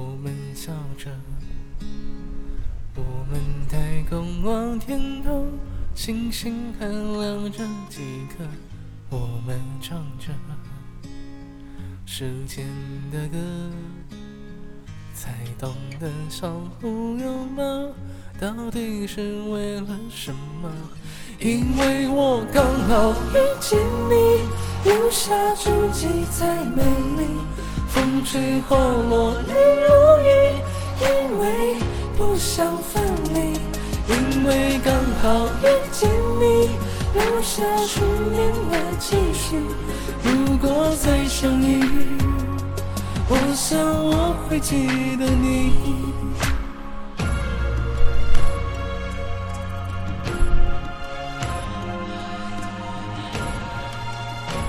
我们笑着，我们抬头望天空，星星还亮着几颗，我们唱着时间的歌，才懂得相互拥抱，到底是为了什么？因为我刚好遇见你，留下足迹再美丽，风吹花落泪如雨，因为不想分离，因为刚好遇见你，留下数年的期许。如果再相遇，我想我会记得你。